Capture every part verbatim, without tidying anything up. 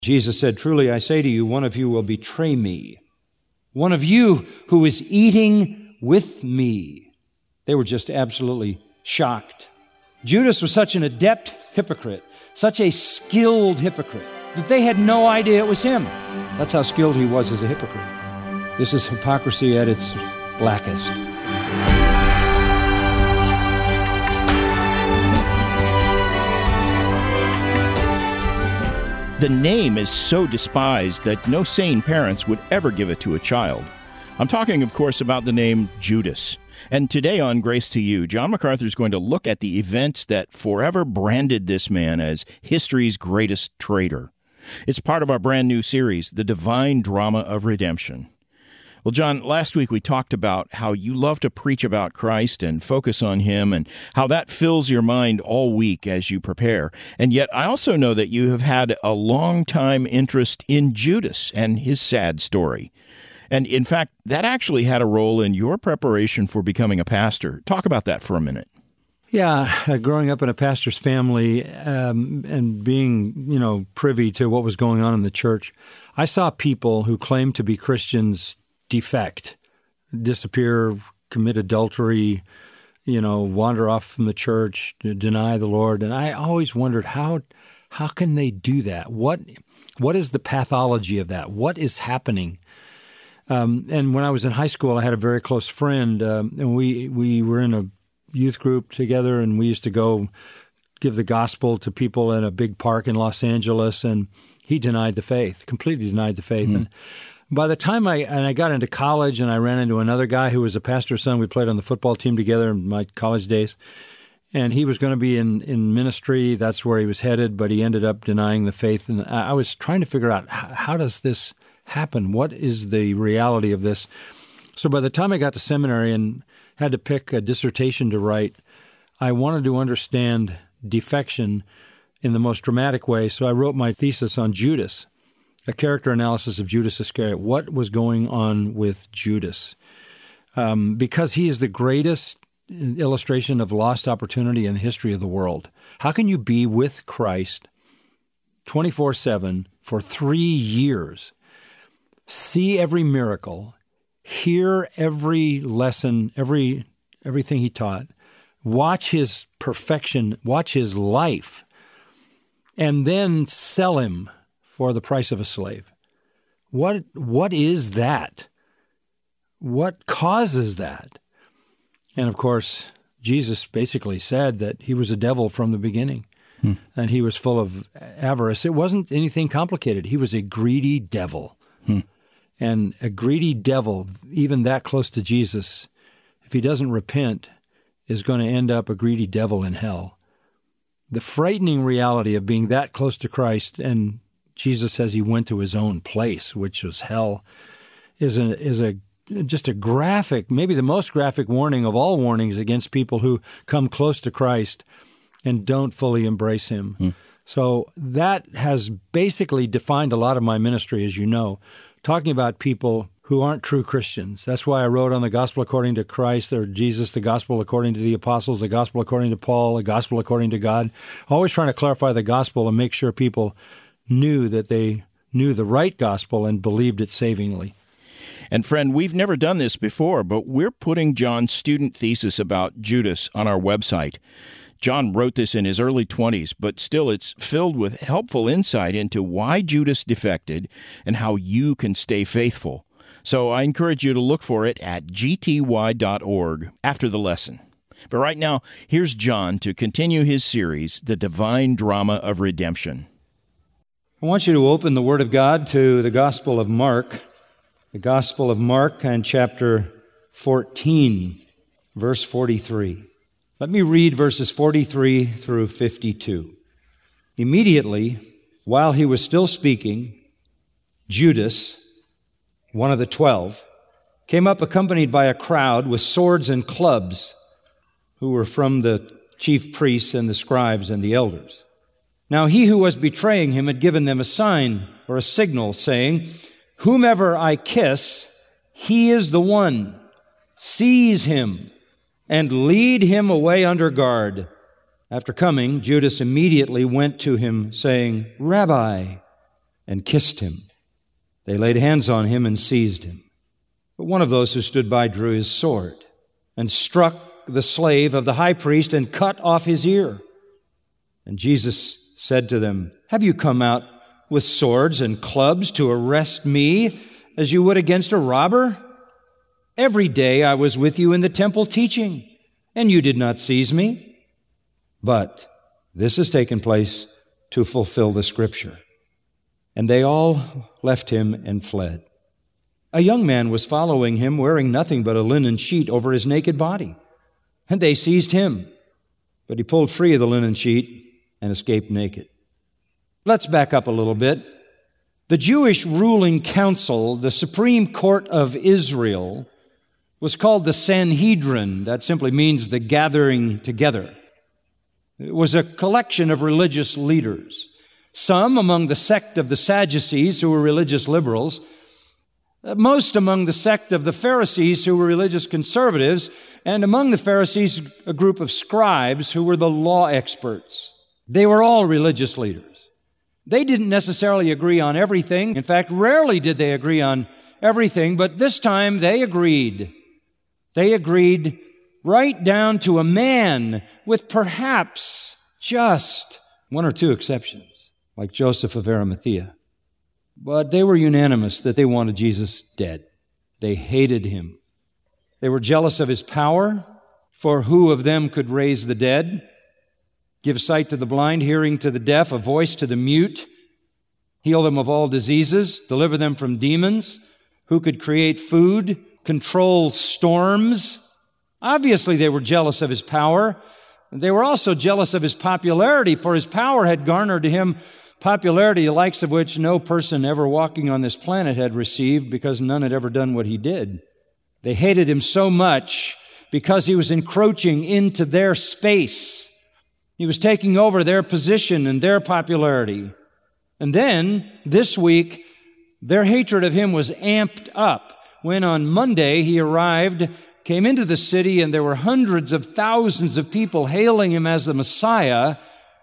Jesus said, "Truly I say to you, one of you will betray me. One of you who is eating with me." They were just absolutely shocked. Judas was such an adept hypocrite, such a skilled hypocrite, that they had no idea it was him. That's how skilled he was as a hypocrite. This is hypocrisy at its blackest. The name is so despised that no sane parents would ever give it to a child. I'm talking, of course, about the name Judas. And today on Grace to You, John MacArthur is going to look at the events that forever branded this man as history's greatest traitor. It's part of our brand new series, The Divine Drama of Redemption. Well, John, last week we talked about how you love to preach about Christ and focus on Him and how that fills your mind all week as you prepare. And yet I also know that you have had a long-time interest in Judas and his sad story. And in fact, that actually had a role in your preparation for becoming a pastor. Talk about that for a minute. Yeah, uh, growing up in a pastor's family um, and being, you know, privy to what was going on in the church, I saw people who claimed to be Christians defect, disappear, commit adultery, you know, wander off from the church, deny the Lord. And I always wondered, how how can they do that? What What is the pathology of that? What is happening? Um, and when I was in high school, I had a very close friend, um, and we, we were in a youth group together, and we used to go give the gospel to people in a big park in Los Angeles, and he denied the faith, completely denied the faith. Mm-hmm. And by the time I and I got into college and I ran into another guy who was a pastor's son, we played on the football team together in my college days, and he was going to be in, in ministry. That's where he was headed, but he ended up denying the faith. And I was trying to figure out, how, how does this happen? What is the reality of this? So by the time I got to seminary and had to pick a dissertation to write, I wanted to understand defection in the most dramatic way. So I wrote my thesis on Judas, a character analysis of Judas Iscariot. What was going on with Judas? Um, because he is the greatest illustration of lost opportunity in the history of the world. How can you be with Christ twenty-four seven for three years, see every miracle, hear every lesson, every everything he taught, watch his perfection, watch his life, and then sell him for the price of a slave? What what is that? What causes that? And of course, Jesus basically said that he was a devil from the beginning, hmm. and he was full of avarice. It wasn't anything complicated. He was a greedy devil. Hmm. And a greedy devil, even that close to Jesus, if he doesn't repent, is going to end up a greedy devil in hell. The frightening reality of being that close to Christ, and Jesus says he went to his own place, which was hell, is a is a just a graphic, maybe the most graphic warning of all warnings against people who come close to Christ and don't fully embrace him. Hmm. So that has basically defined a lot of my ministry, as you know, talking about people who aren't true Christians. That's why I wrote on the gospel according to Christ, or Jesus, the gospel according to the apostles, the gospel according to Paul, the gospel according to God. Always trying to clarify the gospel and make sure people knew that they knew the right gospel and believed it savingly. And friend, we've never done this before, but we're putting John's student thesis about Judas on our website. John wrote this in his early twenties, but still it's filled with helpful insight into why Judas defected and how you can stay faithful. So I encourage you to look for it at g t y dot org after the lesson. But right now, here's John to continue his series, The Divine Drama of Redemption. I want you to open the Word of God to the Gospel of Mark, the Gospel of Mark and chapter fourteen, verse forty-three. Let me read verses forty-three through fifty-two. Immediately, while he was still speaking, Judas, one of the twelve, came up accompanied by a crowd with swords and clubs, who were from the chief priests and the scribes and the elders. Now he who was betraying him had given them a sign or a signal, saying, "Whomever I kiss, he is the one. Seize him and lead him away under guard." After coming, Judas immediately went to him, saying, "Rabbi," and kissed him. They laid hands on him and seized him. But one of those who stood by drew his sword and struck the slave of the high priest and cut off his ear. And Jesus said to them, "Have you come out with swords and clubs to arrest me as you would against a robber? Every day I was with you in the temple teaching, and you did not seize me. But this has taken place to fulfill the Scripture." And they all left him and fled. A young man was following him, wearing nothing but a linen sheet over his naked body. And they seized him, but he pulled free of the linen sheet and escaped naked. Let's back up a little bit. The Jewish ruling council, the Supreme Court of Israel, was called the Sanhedrin. That simply means the gathering together. It was a collection of religious leaders. Some among the sect of the Sadducees, who were religious liberals, most among the sect of the Pharisees, who were religious conservatives, and among the Pharisees, a group of scribes who were the law experts. They were all religious leaders. They didn't necessarily agree on everything. In fact, rarely did they agree on everything, but this time they agreed. They agreed right down to a man, with perhaps just one or two exceptions, like Joseph of Arimathea. But they were unanimous that they wanted Jesus dead. They hated him. They were jealous of his power, for who of them could raise the dead, give sight to the blind, hearing to the deaf, a voice to the mute, heal them of all diseases, deliver them from demons, who could create food, control storms. Obviously, they were jealous of his power. They were also jealous of his popularity, for his power had garnered to him popularity, the likes of which no person ever walking on this planet had received, because none had ever done what he did. They hated him so much because he was encroaching into their space. He was taking over their position and their popularity. And then, this week, their hatred of him was amped up when on Monday he arrived, came into the city, and there were hundreds of thousands of people hailing him as the Messiah.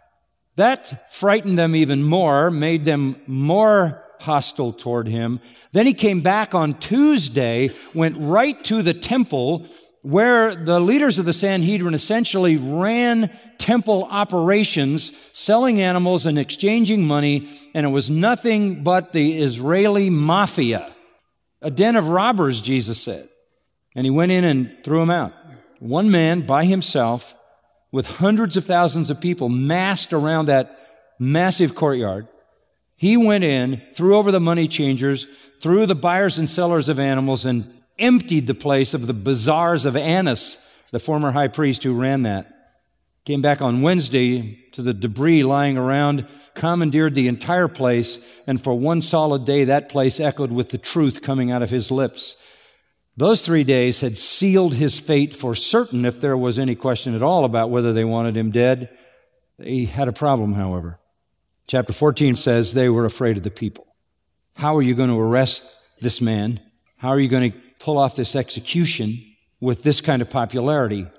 That frightened them even more, made them more hostile toward him. Then he came back on Tuesday, went right to the temple, where the leaders of the Sanhedrin essentially ran temple operations, selling animals and exchanging money, and it was nothing but the Israeli mafia. A den of robbers, Jesus said. And he went in and threw them out. One man by himself, with hundreds of thousands of people massed around that massive courtyard. He went in, threw over the money changers, threw the buyers and sellers of animals, and emptied the place of the bazaars of Annas, the former high priest who ran that. Came back on Wednesday to the debris lying around, commandeered the entire place, and for one solid day that place echoed with the truth coming out of his lips. Those three days had sealed his fate for certain, if there was any question at all about whether they wanted him dead. They had a problem, however. Chapter fourteen says they were afraid of the people. How are you going to arrest this man? How are you going to pull off this execution with this kind of popularity?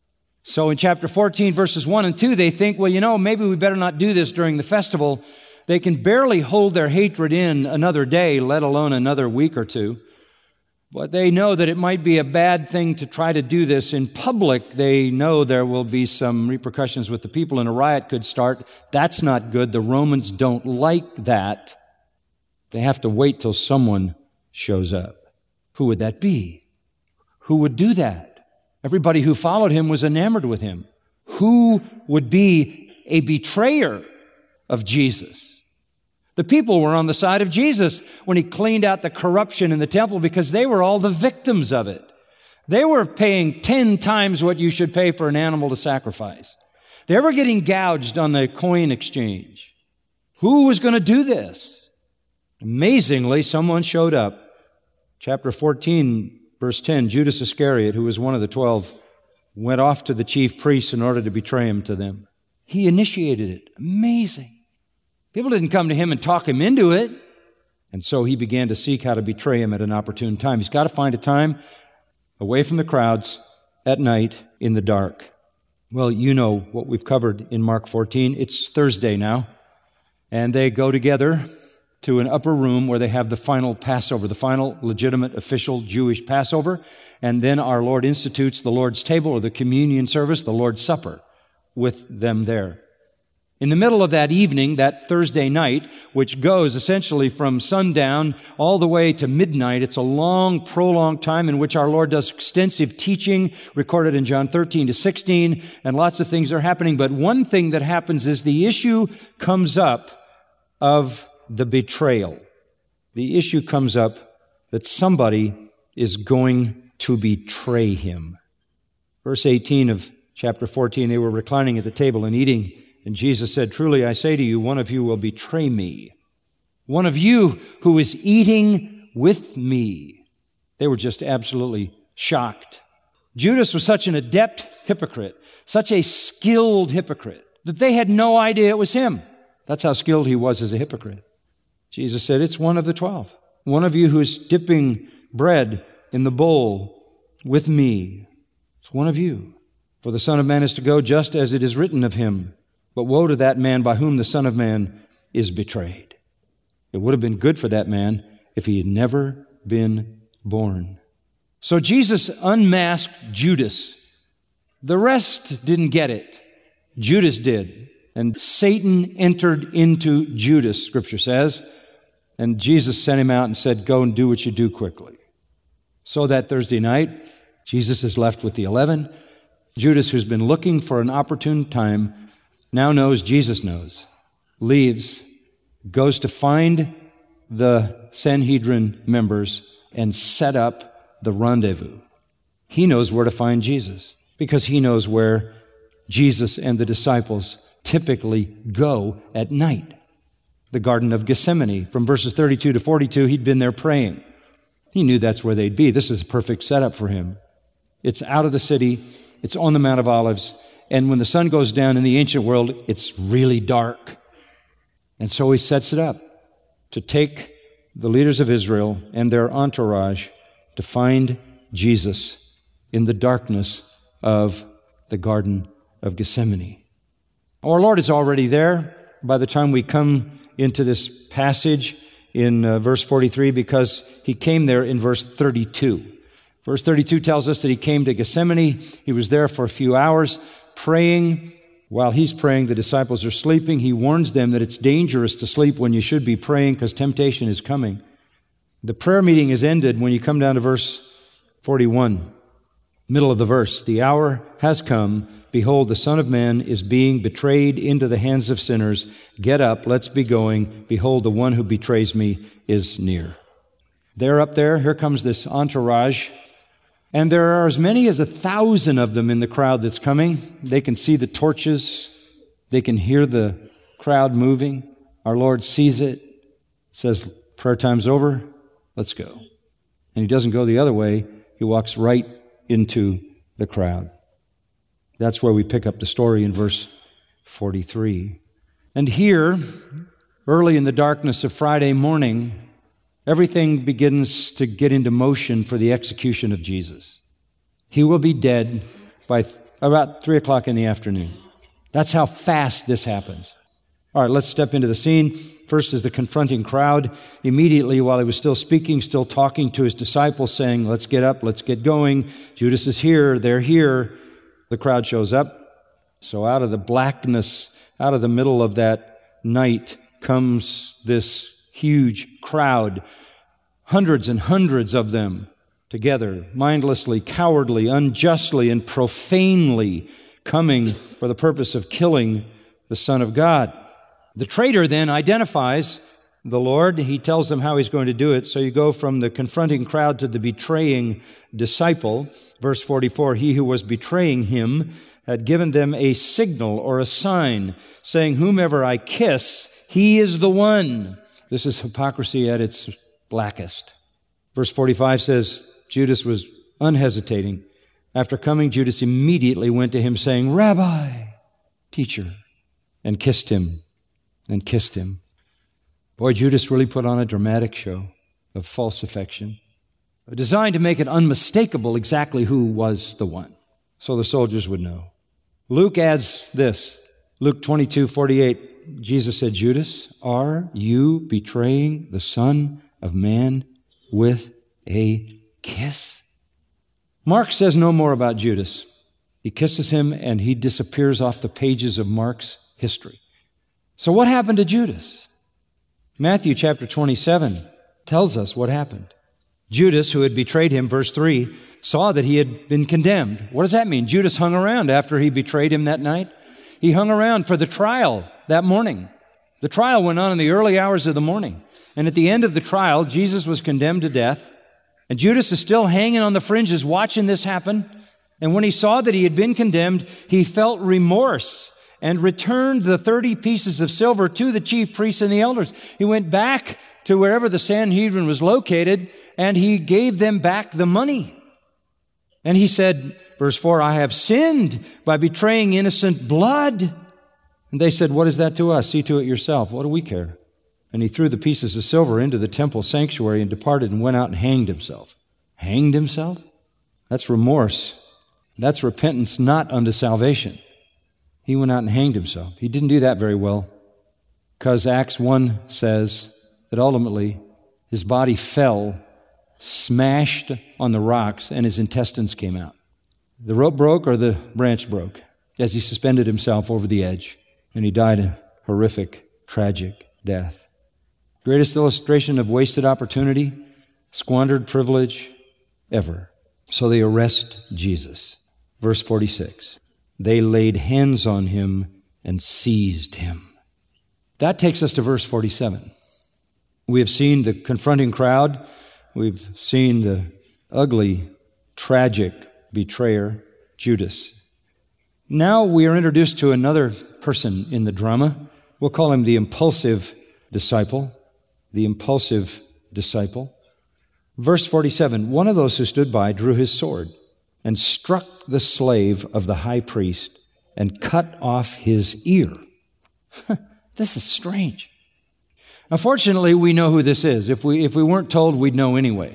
So in chapter fourteen, verses one and two, they think, well, you know, maybe we better not do this during the festival. They can barely hold their hatred in another day, let alone another week or two. But they know that it might be a bad thing to try to do this in public. They know there will be some repercussions with the people and a riot could start. That's not good. The Romans don't like that. They have to wait till someone shows up. Who would that be? Who would do that? Everybody who followed him was enamored with him. Who would be a betrayer of Jesus? The people were on the side of Jesus when he cleaned out the corruption in the temple because they were all the victims of it. They were paying ten times what you should pay for an animal to sacrifice. They were getting gouged on the coin exchange. Who was going to do this? Amazingly, someone showed up. Chapter fourteen, verse ten, Judas Iscariot, who was one of the twelve, went off to the chief priests in order to betray him to them. He initiated it. Amazing. People didn't come to him and talk him into it. And so he began to seek how to betray him at an opportune time. He's got to find a time away from the crowds at night in the dark. Well, you know what we've covered in Mark fourteen. It's Thursday now. And they go together to an upper room where they have the final Passover, the final legitimate official Jewish Passover. And then our Lord institutes the Lord's table or the communion service, the Lord's Supper, with them there. In the middle of that evening, that Thursday night, which goes essentially from sundown all the way to midnight, it's a long, prolonged time in which our Lord does extensive teaching, recorded in John thirteen to sixteen, and lots of things are happening. But one thing that happens is the issue comes up of the betrayal. The issue comes up that somebody is going to betray him. Verse eighteen of chapter fourteen, they were reclining at the table and eating, and Jesus said, "Truly I say to you, one of you will betray me. One of you who is eating with me." They were just absolutely shocked. Judas was such an adept hypocrite, such a skilled hypocrite, that they had no idea it was him. That's how skilled he was as a hypocrite. Jesus said, "It's one of the twelve. One of you who's dipping bread in the bowl with me. It's one of you. For the Son of Man is to go just as it is written of him. But woe to that man by whom the Son of Man is betrayed." It would have been good for that man if he had never been born. So Jesus unmasked Judas. The rest didn't get it. Judas did. And Satan entered into Judas, Scripture says. And Jesus sent him out and said, "Go and do what you do quickly." So that Thursday night, Jesus is left with the eleven. Judas, who's been looking for an opportune time, now knows Jesus knows, leaves, goes to find the Sanhedrin members and set up the rendezvous. He knows where to find Jesus because he knows where Jesus and the disciples typically go at night. The Garden of Gethsemane. From verses thirty-two to forty-two, he'd been there praying. He knew that's where they'd be. This is a perfect setup for him. It's out of the city. It's on the Mount of Olives. And when the sun goes down in the ancient world, it's really dark. And so he sets it up to take the leaders of Israel and their entourage to find Jesus in the darkness of the Garden of Gethsemane. Our Lord is already there by the time we come into this passage in uh, verse forty-three, because he came there in verse thirty-two. Verse thirty-two tells us that he came to Gethsemane. He was there for a few hours praying. While he's praying, the disciples are sleeping. He warns them that it's dangerous to sleep when you should be praying because temptation is coming. The prayer meeting is ended when you come down to verse forty-one, middle of the verse. "The hour has come. Behold, the Son of Man is being betrayed into the hands of sinners. Get up, let's be going. Behold, the one who betrays me is near." They're up there. Here comes this entourage. And there are as many as a thousand of them in the crowd that's coming. They can see the torches. They can hear the crowd moving. Our Lord sees it, says, "Prayer time's over. Let's go." And he doesn't go the other way. He walks right into the crowd. That's where we pick up the story in verse forty-three. And here, early in the darkness of Friday morning, everything begins to get into motion for the execution of Jesus. He will be dead by th- about three o'clock in the afternoon. That's how fast this happens. All right, let's step into the scene. First is the confronting crowd. Immediately, while he was still speaking, still talking to his disciples, saying, "Let's get up, let's get going. Judas is here, they're here." The crowd shows up. So out of the blackness, out of the middle of that night, comes this huge crowd, hundreds and hundreds of them together, mindlessly, cowardly, unjustly, and profanely coming for the purpose of killing the Son of God. The traitor then identifies the Lord. He tells them how he's going to do it. So you go from the confronting crowd to the betraying disciple. Verse forty-four, "He who was betraying him had given them a signal or a sign, saying, 'Whomever I kiss, he is the one.'" This is hypocrisy at its blackest. Verse forty-five says, Judas was unhesitating. After coming, Judas immediately went to him saying, "Rabbi, teacher," and kissed him, and kissed him. Boy, Judas really put on a dramatic show of false affection, designed to make it unmistakable exactly who was the one, so the soldiers would know. Luke adds this, Luke twenty-two forty-eight, Jesus said, Judas, are you betraying the Son of Man with a kiss? Mark says no more about Judas. He kisses him and he disappears off the pages of Mark's history. So what happened to Judas? Matthew chapter twenty-seven tells us what happened. Judas, who had betrayed him, verse three, saw that he had been condemned. What does that mean? Judas hung around after he betrayed him that night. He hung around for the trial that morning. The trial went on in the early hours of the morning. And at the end of the trial, Jesus was condemned to death. And Judas is still hanging on the fringes watching this happen. And when he saw that he had been condemned, he felt remorse and returned the thirty pieces of silver to the chief priests and the elders. He went back to wherever the Sanhedrin was located, and he gave them back the money. And he said, verse four, I have sinned by betraying innocent blood. And they said, what is that to us? See to it yourself. What do we care? And he threw the pieces of silver into the temple sanctuary and departed and went out and hanged himself. Hanged himself? That's remorse. That's repentance not unto salvation. He went out and hanged himself. He didn't do that very well, because Acts one says that ultimately his body fell, smashed on the rocks, and his intestines came out. The rope broke or the branch broke as he suspended himself over the edge, and he died a horrific, tragic death. Greatest illustration of wasted opportunity, squandered privilege ever. So they arrest Jesus. Verse forty-six. They laid hands on him and seized him. That takes us to verse forty-seven. We have seen the confronting crowd. We've seen the ugly, tragic betrayer, Judas. Now we are introduced to another person in the drama. We'll call him the impulsive disciple. The impulsive disciple. Verse forty-seven, one of those who stood by drew his sword and struck the slave of the high priest and cut off his ear. This is strange. Now, fortunately, we know who this is. If we, if we weren't told, we'd know anyway.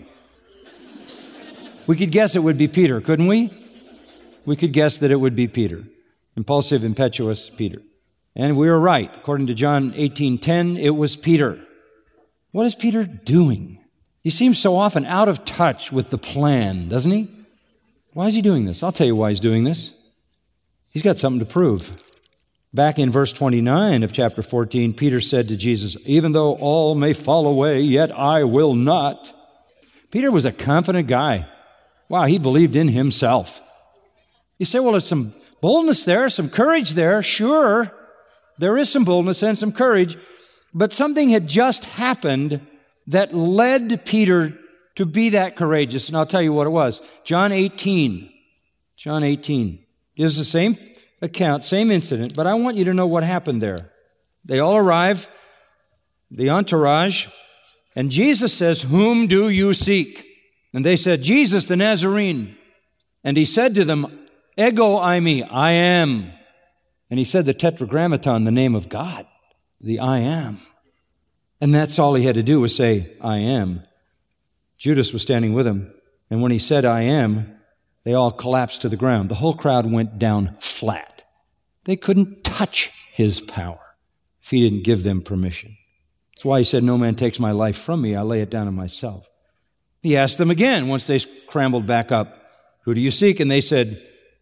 We could guess it would be Peter, couldn't we? We could guess that it would be Peter. Impulsive, impetuous Peter. And we were right. According to John eighteen ten, it was Peter. What is Peter doing? He seems so often out of touch with the plan, doesn't he? Why is he doing this? I'll tell you why he's doing this. He's got something to prove. Back in verse twenty-nine of chapter fourteen, Peter said to Jesus, even though all may fall away, yet I will not. Peter was a confident guy. Wow, he believed in himself. You say, well, there's some boldness there, some courage there. Sure, there is some boldness and some courage. But something had just happened that led Peter to be that courageous. And I'll tell you what it was. John eighteen. John eighteen gives the same account, same incident, but I want you to know what happened there. They all arrive, the entourage, and Jesus says, whom do you seek? And they said, Jesus the Nazarene. And he said to them, ego eimi, I am. And he said the tetragrammaton, the name of God, the I am. And that's all he had to do was say, I am. Judas was standing with him, and when he said, I am, they all collapsed to the ground. The whole crowd went down flat. They couldn't touch his power if he didn't give them permission. That's why he said, no man takes my life from me, I lay it down on myself. He asked them again, once they scrambled back up, who do you seek? And they said,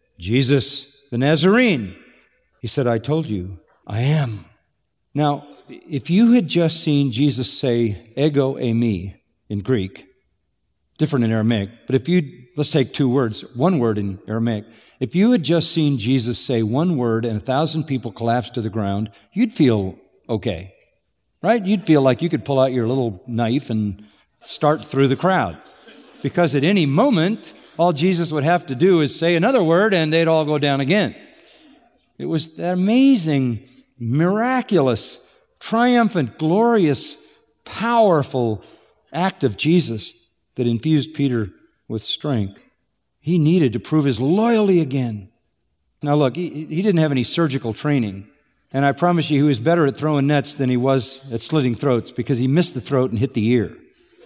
Jesus the Nazarene. He said, I told you, I am. Now, if you had just seen Jesus say, ego eimi in Greek, different in Aramaic, but if you, let's take two words, one word in Aramaic. If you had just seen Jesus say one word and a thousand people collapse to the ground, you'd feel okay, right? You'd feel like you could pull out your little knife and start through the crowd. Because at any moment, all Jesus would have to do is say another word and they'd all go down again. It was that amazing, miraculous, triumphant, glorious, powerful act of Jesus that infused Peter with strength. He needed to prove his loyalty again. Now look, he, he didn't have any surgical training. And I promise you he was better at throwing nets than he was at slitting throats because he missed the throat and hit the ear.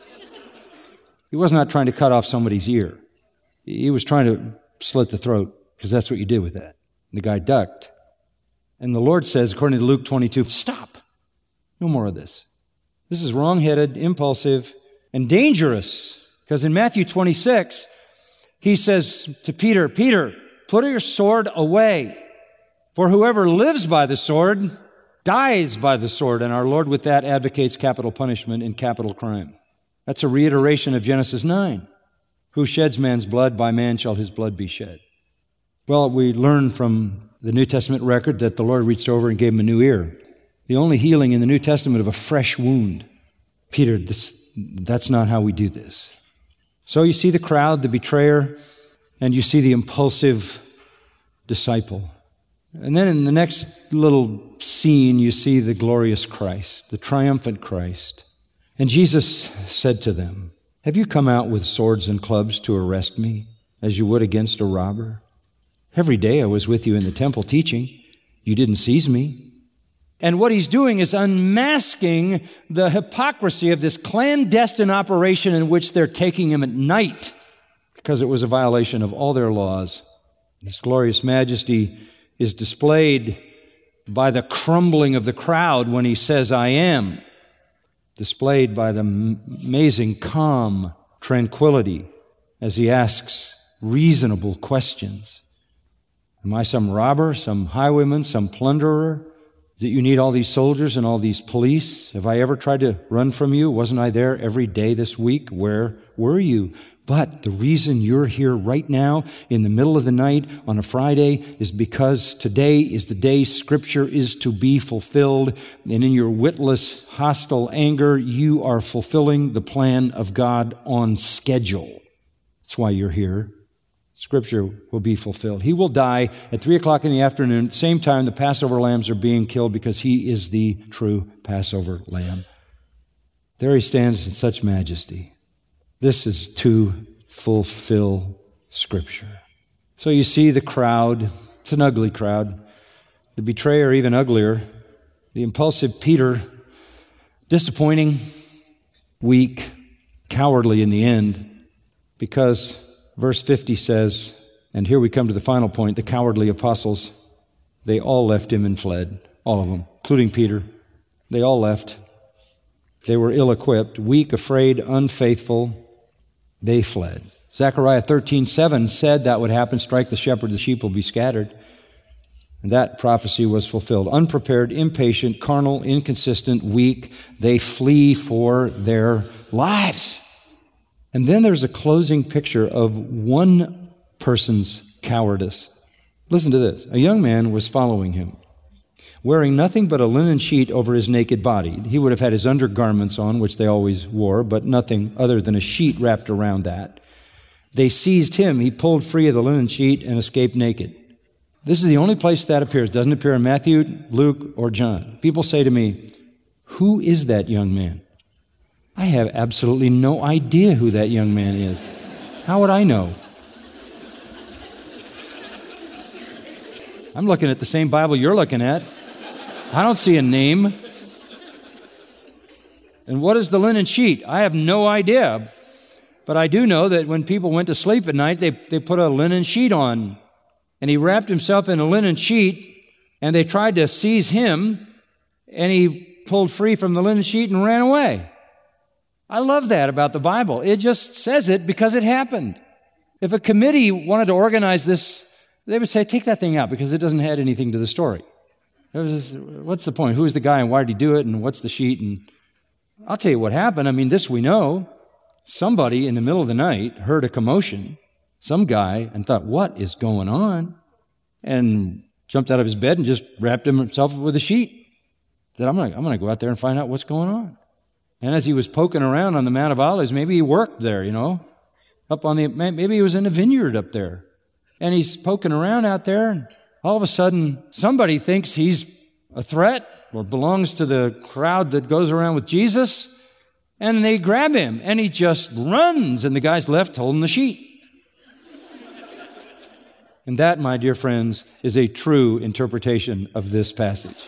He was not trying to cut off somebody's ear. He was trying to slit the throat because that's what you did with that. The guy ducked. And the Lord says, according to Luke twenty-two, stop. No more of this. This is wrong-headed, impulsive, and dangerous. Because in Matthew twenty-six, he says to Peter, Peter, put your sword away. For whoever lives by the sword dies by the sword. And our Lord with that advocates capital punishment in capital crime. That's a reiteration of Genesis nine. Who sheds man's blood, by man shall his blood be shed. Well, we learn from the New Testament record that the Lord reached over and gave him a new ear. The only healing in the New Testament of a fresh wound. Peter, this, that's not how we do this. So you see the crowd, the betrayer, and you see the impulsive disciple. And then in the next little scene, you see the glorious Christ, the triumphant Christ. And Jesus said to them, have you come out with swords and clubs to arrest me, as you would against a robber? Every day I was with you in the temple teaching. You didn't seize me. And what he's doing is unmasking the hypocrisy of this clandestine operation in which they're taking him at night, because it was a violation of all their laws. His glorious majesty is displayed by the crumbling of the crowd when he says, I am. Displayed by the amazing calm tranquility as he asks reasonable questions. Am I some robber, some highwayman, some plunderer, that you need all these soldiers and all these police? Have I ever tried to run from you? Wasn't I there every day this week? Where were you? But the reason you're here right now in the middle of the night on a Friday is because today is the day Scripture is to be fulfilled. And in your witless, hostile anger, you are fulfilling the plan of God on schedule. That's why you're here. Scripture will be fulfilled. He will die at three o'clock in the afternoon. At the same time, the Passover lambs are being killed because he is the true Passover lamb. There he stands in such majesty. This is to fulfill Scripture. So you see the crowd. It's an ugly crowd. The betrayer, even uglier. The impulsive Peter, disappointing, weak, cowardly in the end, because verse fifty says, and here we come to the final point, the cowardly apostles, they all left him and fled. All of them, including Peter. They all left. They were ill-equipped, weak, afraid, unfaithful. They fled. Zechariah thirteen seven said that would happen, strike the shepherd, the sheep will be scattered. And that prophecy was fulfilled. Unprepared, impatient, carnal, inconsistent, weak, they flee for their lives. And then there's a closing picture of one person's cowardice. Listen to this. A young man was following him, wearing nothing but a linen sheet over his naked body. He would have had his undergarments on, which they always wore, but nothing other than a sheet wrapped around that. They seized him. He pulled free of the linen sheet and escaped naked. This is the only place that appears. It doesn't appear in Matthew, Luke, or John. People say to me, who is that young man? I have absolutely no idea who that young man is. How would I know? I'm looking at the same Bible you're looking at. I don't see a name. And what is the linen sheet? I have no idea. But I do know that when people went to sleep at night, they, they put a linen sheet on. And he wrapped himself in a linen sheet, and they tried to seize him, and he pulled free from the linen sheet and ran away. I love that about the Bible. It just says it because it happened. If a committee wanted to organize this, they would say, take that thing out because it doesn't add anything to the story. It was, what's the point? Who's the guy and why did he do it and what's the sheet? And I'll tell you what happened. I mean, this we know. Somebody in the middle of the night heard a commotion, some guy, and thought, what is going on? And jumped out of his bed and just wrapped himself with a sheet. Said, I'm going I'm going to go out there and find out what's going on. And as he was poking around on the Mount of Olives, maybe he worked there, you know, up on the, maybe he was in a vineyard up there. And he's poking around out there, and all of a sudden, somebody thinks he's a threat or belongs to the crowd that goes around with Jesus, and they grab him, and he just runs, and the guy's left holding the sheet. And that, my dear friends, is a true interpretation of this passage.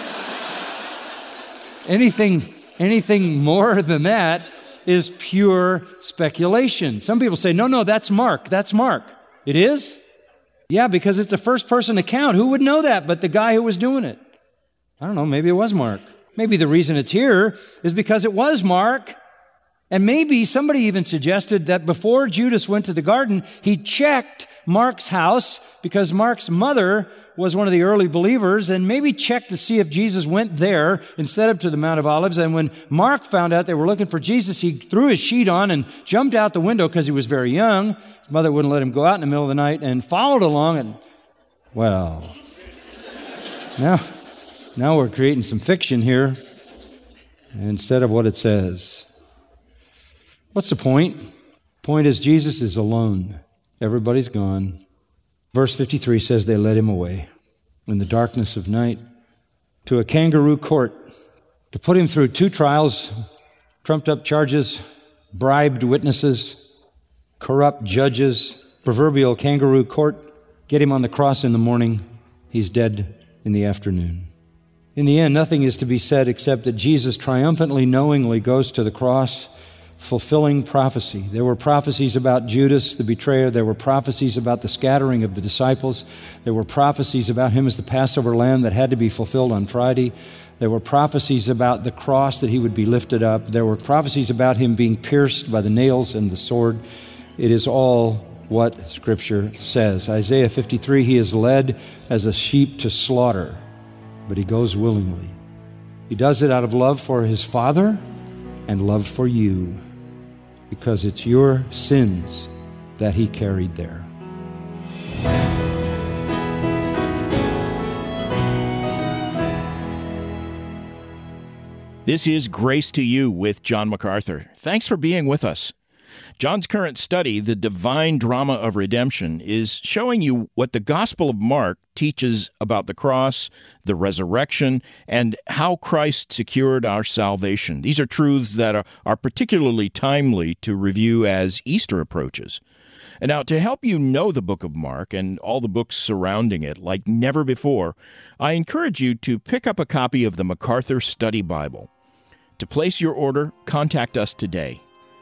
Anything... Anything more than that is pure speculation. Some people say, no, no, that's Mark. That's Mark. It is? Yeah, because it's a first-person account. Who would know that but the guy who was doing it? I don't know, maybe it was Mark. Maybe the reason it's here is because it was Mark. And maybe somebody even suggested that before Judas went to the garden, he checked Mark's house because Mark's mother was one of the early believers, and maybe checked to see if Jesus went there instead of to the Mount of Olives. And when Mark found out they were looking for Jesus, he threw his sheet on and jumped out the window because he was very young. His mother wouldn't let him go out in the middle of the night, and followed along. And, well, now, now we're creating some fiction here instead of what it says. What's the point? Point is, Jesus is alone. Everybody's gone. Verse fifty-three says they led him away in the darkness of night to a kangaroo court to put him through two trials, trumped up charges, bribed witnesses, corrupt judges, proverbial kangaroo court, get him on the cross in the morning, he's dead in the afternoon. In the end, nothing is to be said except that Jesus triumphantly, knowingly goes to the cross, fulfilling prophecy. There were prophecies about Judas, the betrayer. There were prophecies about the scattering of the disciples. There were prophecies about him as the Passover lamb that had to be fulfilled on Friday. There were prophecies about the cross, that he would be lifted up. There were prophecies about him being pierced by the nails and the sword. It is all what Scripture says. Isaiah fifty-three, he is led as a sheep to slaughter, but he goes willingly. He does it out of love for his Father and love for you, because it's your sins that he carried there. This is Grace to You with John MacArthur. Thanks for being with us. John's current study, The Divine Drama of Redemption, is showing you what the Gospel of Mark teaches about the cross, the resurrection, and how Christ secured our salvation. These are truths that are, are particularly timely to review as Easter approaches. And now, to help you know the book of Mark and all the books surrounding it like never before, I encourage you to pick up a copy of the MacArthur Study Bible. To place your order, contact us today.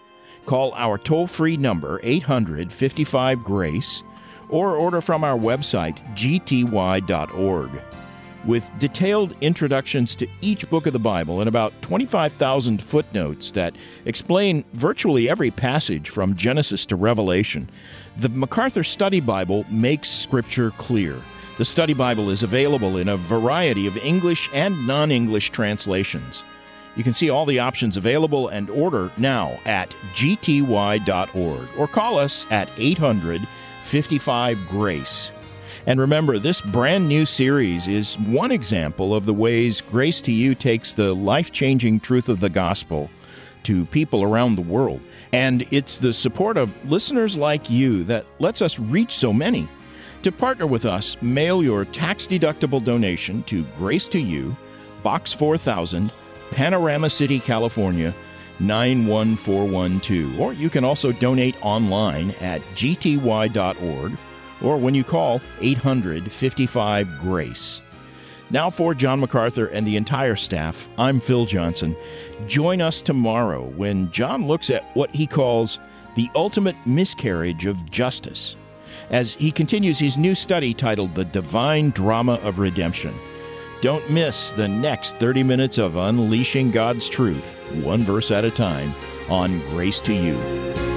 Call our toll-free number, eight hundred, fifty-five, GRACE, or order from our website, g t y dot org. With detailed introductions to each book of the Bible and about twenty-five thousand footnotes that explain virtually every passage from Genesis to Revelation, the MacArthur Study Bible makes Scripture clear. The Study Bible is available in a variety of English and non-English translations. You can see all the options available and order now at g t y dot org or call us at eight hundred, fifty-five, GRACE. And remember, this brand new series is one example of the ways Grace to You takes the life-changing truth of the gospel to people around the world. And it's the support of listeners like you that lets us reach so many. To partner with us, mail your tax-deductible donation to Grace to You, Box four thousand, Panorama City, California, nine one four one two. Or you can also donate online at g t y dot org or when you call eight hundred, fifty-five, GRACE. Now for John MacArthur and the entire staff, I'm Phil Johnson. Join us tomorrow when John looks at what he calls the ultimate miscarriage of justice, as he continues his new study titled The Divine Drama of Redemption. Don't miss the next thirty minutes of unleashing God's truth, one verse at a time, on Grace to You.